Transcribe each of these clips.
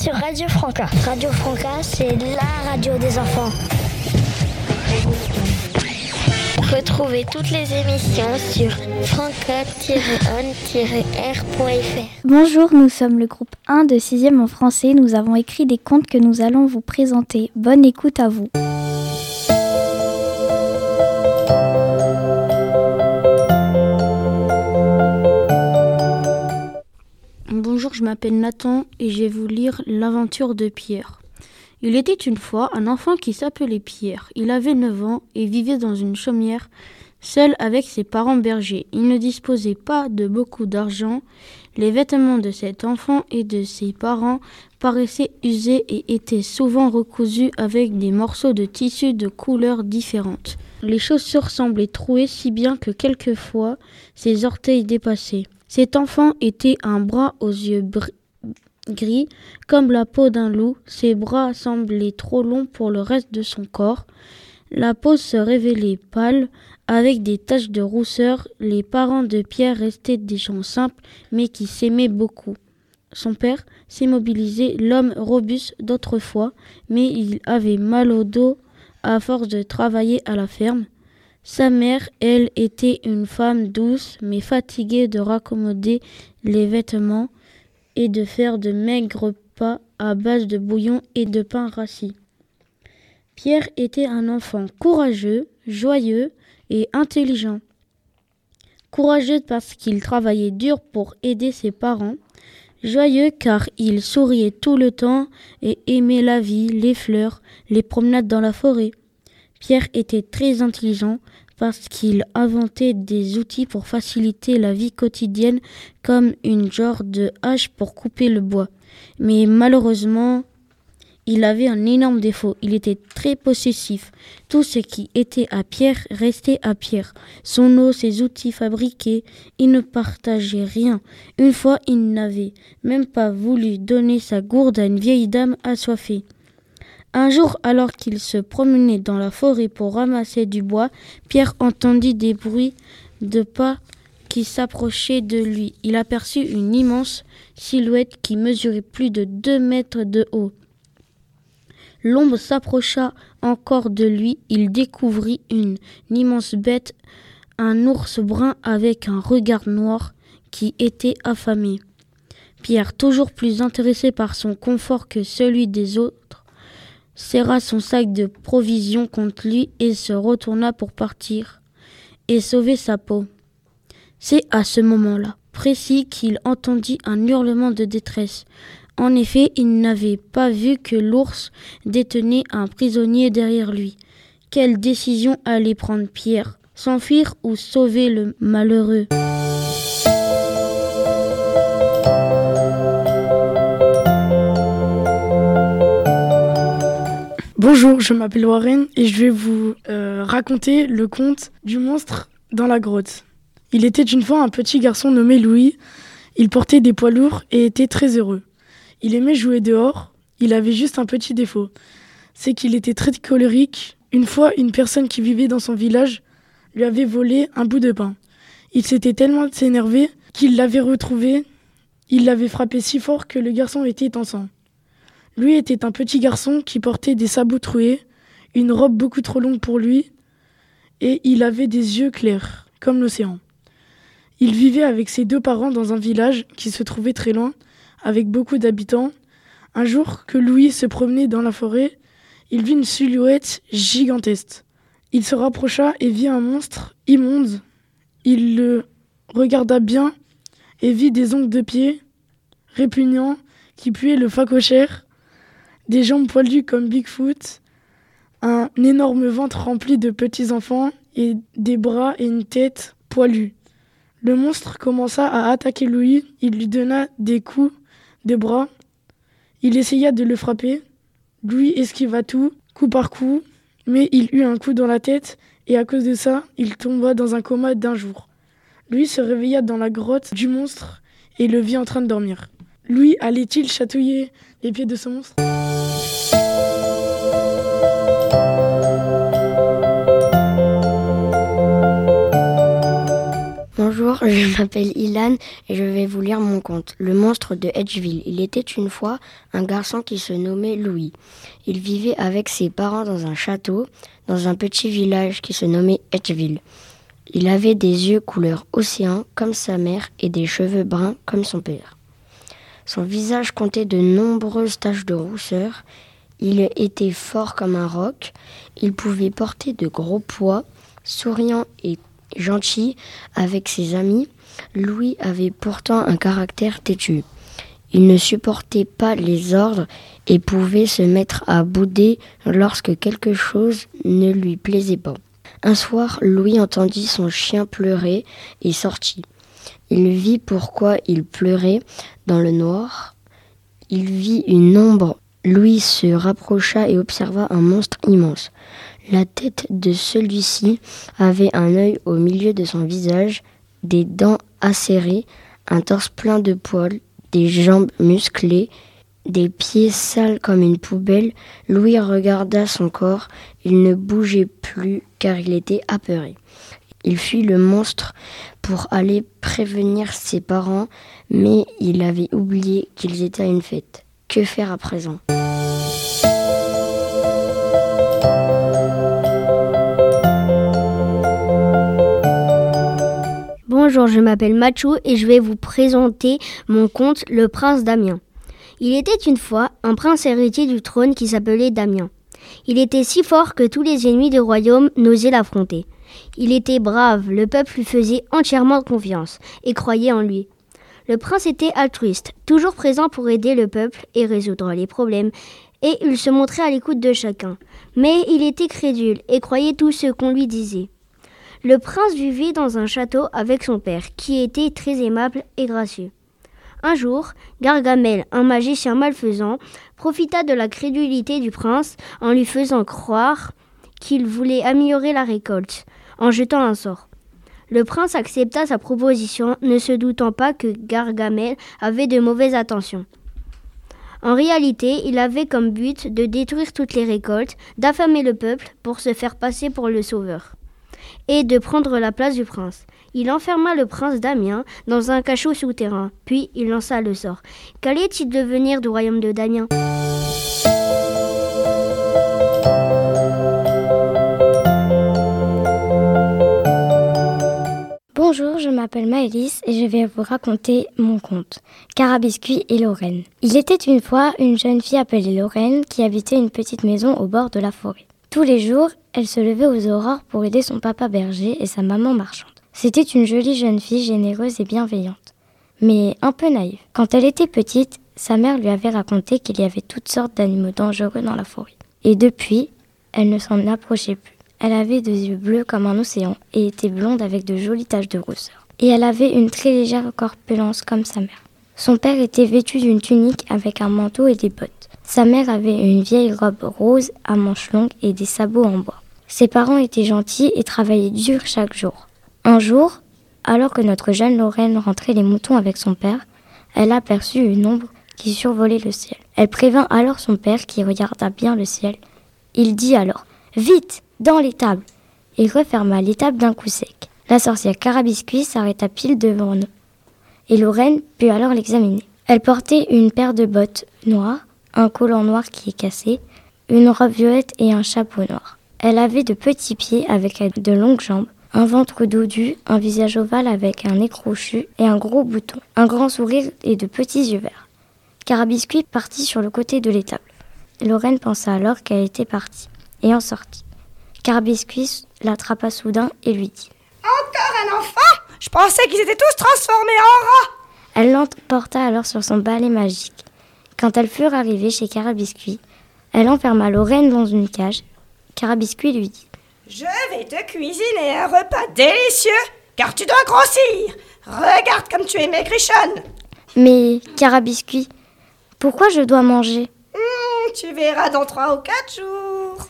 sur Radio Franca. Radio Franca, c'est la radio des enfants. Retrouvez toutes les émissions sur franca-on-r.fr. Bonjour, nous sommes le groupe 1 de 6e en français. Nous avons écrit des contes que nous allons vous présenter. Bonne écoute à vous. Bonjour, je m'appelle Nathan et je vais vous lire l'aventure de Pierre. Il était une fois un enfant qui s'appelait Pierre. Il avait 9 ans et vivait dans une chaumière, seul avec ses parents bergers. Il ne disposait pas de beaucoup d'argent. Les vêtements de cet enfant et de ses parents paraissaient usés et étaient souvent recousus avec des morceaux de tissu de couleurs différentes. Les chaussures semblaient trouées si bien que quelquefois ses orteils dépassaient. Cet enfant était un bras aux yeux gris comme la peau d'un loup. Ses bras semblaient trop longs pour le reste de son corps. La peau se révélait pâle avec des taches de rousseur. Les parents de Pierre restaient des gens simples mais qui s'aimaient beaucoup. Son père s'immobilisait, l'homme robuste d'autrefois, mais il avait mal au dos à force de travailler à la ferme. Sa mère, elle, était une femme douce mais fatiguée de raccommoder les vêtements et de faire de maigres repas à base de bouillon et de pain rassis. Pierre était un enfant courageux, joyeux et intelligent. Courageux parce qu'il travaillait dur pour aider ses parents. Joyeux car il souriait tout le temps et aimait la vie, les fleurs, les promenades dans la forêt. Pierre était très intelligent parce qu'il inventait des outils pour faciliter la vie quotidienne comme une genre de hache pour couper le bois. Mais malheureusement, il avait un énorme défaut. Il était très possessif. Tout ce qui était à Pierre restait à Pierre. Son eau, ses outils fabriqués, il ne partageait rien. Une fois, il n'avait même pas voulu donner sa gourde à une vieille dame assoiffée. Un jour, alors qu'il se promenait dans la forêt pour ramasser du bois, Pierre entendit des bruits de pas qui s'approchaient de lui. Il aperçut une immense silhouette qui mesurait plus de 2 mètres de haut. L'ombre s'approcha encore de lui. Il découvrit une immense bête, un ours brun avec un regard noir qui était affamé. Pierre, toujours plus intéressé par son confort que celui des autres, serra son sac de provisions contre lui et se retourna pour partir et sauver sa peau. C'est à ce moment-là précis qu'il entendit un hurlement de détresse. En effet, il n'avait pas vu que l'ours détenait un prisonnier derrière lui. Quelle décision allait prendre Pierre ? S'enfuir ou sauver le malheureux ? Bonjour, je m'appelle Warren et je vais vous raconter le conte du monstre dans la grotte. Il était une fois un petit garçon nommé Louis. Il portait des poids lourds et était très heureux. Il aimait jouer dehors. Il avait juste un petit défaut, c'est qu'il était très colérique. Une fois, une personne qui vivait dans son village lui avait volé un bout de pain. Il s'était tellement énervé qu'il l'avait retrouvé. Il l'avait frappé si fort que le garçon était en sang. Lui était un petit garçon qui portait des sabots troués, une robe beaucoup trop longue pour lui, et il avait des yeux clairs, comme l'océan. Il vivait avec ses 2 parents dans un village qui se trouvait très loin, avec beaucoup d'habitants. Un jour que Louis se promenait dans la forêt, il vit une silhouette gigantesque. Il se rapprocha et vit un monstre immonde. Il le regarda bien et vit des ongles de pied répugnants qui puaient le phacochère, des jambes poilues comme Bigfoot, un énorme ventre rempli de petits enfants et des bras et une tête poilue. Le monstre commença à attaquer Louis. Il lui donna des coups de bras. Il essaya de le frapper. Louis esquiva tout, coup par coup, mais il eut un coup dans la tête et à cause de ça, il tomba dans un coma d'1 jour. Louis se réveilla dans la grotte du monstre et le vit en train de dormir. Louis allait-il chatouiller les pieds de ce monstre ? Bonjour, je m'appelle Ilan et je vais vous lire mon conte, Le monstre de Hedgeville. Il était une fois un garçon qui se nommait Louis. Il vivait avec ses parents dans un château, dans un petit village qui se nommait Hedgeville. Il avait des yeux couleur océan comme sa mère et des cheveux bruns comme son père. Son visage comptait de nombreuses taches de rousseur. Il était fort comme un roc. Il pouvait porter de gros poids, souriant et gentil avec ses amis. Louis avait pourtant un caractère têtu. Il ne supportait pas les ordres et pouvait se mettre à bouder lorsque quelque chose ne lui plaisait pas. Un soir, Louis entendit son chien pleurer et sortit. Il vit pourquoi il pleurait dans le noir. Il vit une ombre. Louis se rapprocha et observa un monstre immense. La tête de celui-ci avait un œil au milieu de son visage, des dents acérées, un torse plein de poils, des jambes musclées, des pieds sales comme une poubelle. Louis regarda son corps. Il ne bougeait plus car il était apeuré. Il fuit le monstre pour aller prévenir ses parents, mais il avait oublié qu'ils étaient à une fête. Que faire à présent ? Bonjour, je m'appelle Mathieu et je vais vous présenter mon conte Le Prince Damien. Il était une fois un prince héritier du trône qui s'appelait Damien. Il était si fort que tous les ennemis du royaume n'osaient l'affronter. Il était brave, le peuple lui faisait entièrement confiance et croyait en lui. Le prince était altruiste, toujours présent pour aider le peuple et résoudre les problèmes, et il se montrait à l'écoute de chacun. Mais il était crédule et croyait tout ce qu'on lui disait. Le prince vivait dans un château avec son père, qui était très aimable et gracieux. Un jour, Gargamel, un magicien malfaisant, profita de la crédulité du prince en lui faisant croire qu'il voulait améliorer la récolte, en jetant un sort. Le prince accepta sa proposition, ne se doutant pas que Gargamel avait de mauvaises intentions. En réalité, il avait comme but de détruire toutes les récoltes, d'affamer le peuple pour se faire passer pour le sauveur, et de prendre la place du prince. Il enferma le prince Damien dans un cachot souterrain, puis il lança le sort. Qu'allait-il devenir du royaume de Damien ? Bonjour, je m'appelle Maëlys et je vais vous raconter mon conte, Carabiscuit et Lorraine. Il était une fois une jeune fille appelée Lorraine qui habitait une petite maison au bord de la forêt. Tous les jours, elle se levait aux aurores pour aider son papa berger et sa maman marchande. C'était une jolie jeune fille généreuse et bienveillante, mais un peu naïve. Quand elle était petite, sa mère lui avait raconté qu'il y avait toutes sortes d'animaux dangereux dans la forêt. Et depuis, elle ne s'en approchait plus. Elle avait des yeux bleus comme un océan et était blonde avec de jolies taches de rousseur. Et elle avait une très légère corpulence comme sa mère. Son père était vêtu d'une tunique avec un manteau et des bottes. Sa mère avait une vieille robe rose à manches longues et des sabots en bois. Ses parents étaient gentils et travaillaient dur chaque jour. Un jour, alors que notre jeune Lorraine rentrait les moutons avec son père, elle aperçut une ombre qui survolait le ciel. Elle prévint alors son père qui regarda bien le ciel. Il dit alors « Vite, dans l'étable !» et referma l'étable d'un coup sec. La sorcière Carabiscuit s'arrêta pile devant nous, et Lorraine put alors l'examiner. Elle portait une paire de bottes noires, un collant noir qui est cassé, une robe violette et un chapeau noir. Elle avait de petits pieds avec de longues jambes, un ventre dodu, un visage ovale avec un nez crochu et un gros bouton, un grand sourire et de petits yeux verts. Carabiscuit partit sur le côté de l'étable. Lorraine pensa alors qu'elle était partie et en sortit. Carabiscuit l'attrapa soudain et lui dit « Encore un enfant ? Je pensais qu'ils étaient tous transformés en rats !» Elle l'emporta alors sur son balai magique. Quand elles furent arrivées chez Carabiscuit, elle enferma Lorraine dans une cage. Carabiscuit lui dit « Je vais te cuisiner un repas délicieux, car tu dois grossir. Regarde comme tu es maigrichonne. » « Mais, Carabiscuit, pourquoi je dois manger ? » Tu verras dans 3 ou 4 jours.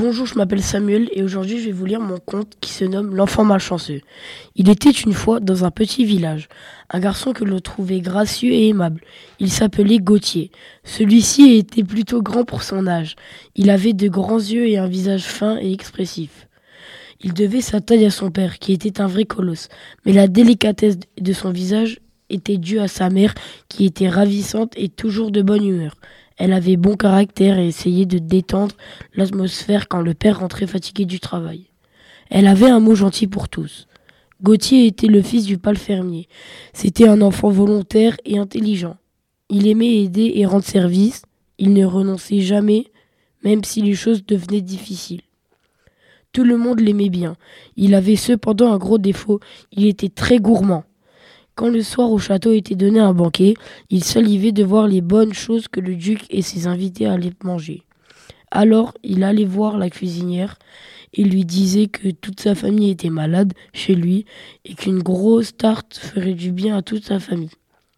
Bonjour, je m'appelle Samuel et aujourd'hui je vais vous lire mon conte qui se nomme L'enfant malchanceux. Il était une fois dans un petit village, un garçon que l'on trouvait gracieux et aimable. Il s'appelait Gauthier. Celui-ci était plutôt grand pour son âge. Il avait de grands yeux et un visage fin et expressif. Il devait sa taille à son père, qui était un vrai colosse, mais la délicatesse de son visage était due à sa mère, qui était ravissante et toujours de bonne humeur. Elle avait bon caractère et essayait de détendre l'atmosphère quand le père rentrait fatigué du travail. Elle avait un mot gentil pour tous. Gauthier était le fils du palefrenier. C'était un enfant volontaire et intelligent. Il aimait aider et rendre service. Il ne renonçait jamais, même si les choses devenaient difficiles. Tout le monde l'aimait bien. Il avait cependant un gros défaut, il était très gourmand. Quand le soir au château était donné un banquet, il s'enivrait de voir les bonnes choses que le duc et ses invités allaient manger. Alors il allait voir la cuisinière et lui disait que toute sa famille était malade chez lui et qu'une grosse tarte ferait du bien à toute sa famille.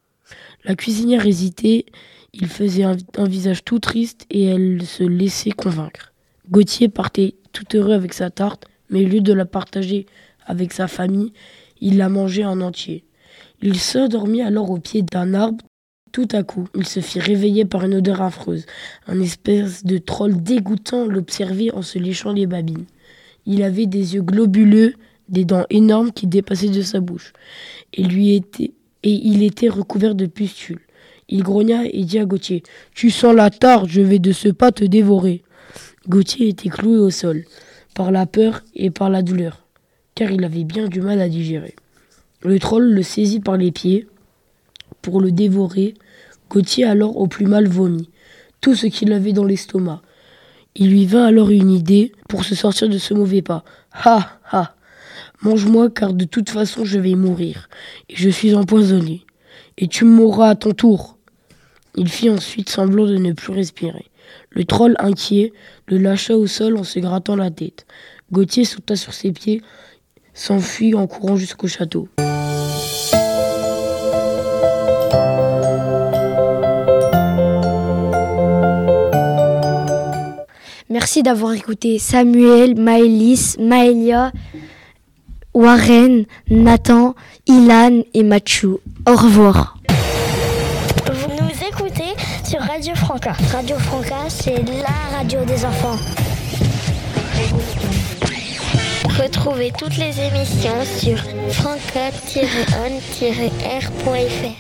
La cuisinière hésitait, il faisait un visage tout triste et elle se laissait convaincre. Gauthier partait tout heureux avec sa tarte, mais au lieu de la partager avec sa famille, il la mangeait en entier. Il s'endormit alors au pied d'un arbre. Tout à coup, il se fit réveiller par une odeur affreuse. Un espèce de troll dégoûtant l'observait en se léchant les babines. Il avait des yeux globuleux, des dents énormes qui dépassaient de sa bouche, et il était recouvert de pustules. Il grogna et dit à Gauthier : « Tu sens la tarte, je vais de ce pas te dévorer. » Gauthier était cloué au sol, par la peur et par la douleur, car il avait bien du mal à digérer. Le troll le saisit par les pieds pour le dévorer. Gauthier alors au plus mal vomit tout ce qu'il avait dans l'estomac. Il lui vint alors une idée pour se sortir de ce mauvais pas. « Ha, ha ! Mange-moi car de toute façon je vais mourir, et je suis empoisonné, et tu mourras à ton tour. » Il fit ensuite semblant de ne plus respirer. Le troll, inquiet, le lâcha au sol en se grattant la tête. Gauthier sauta sur ses pieds, s'enfuit en courant jusqu'au château. Merci d'avoir écouté Samuel, Maëlys, Maëlia, Warren, Nathan, Ilan et Mathieu. Au revoir. Vous nous écoutez sur Radio Franca. Radio Franca, c'est la radio des enfants. Retrouvez toutes les émissions sur franca-on-r.fr.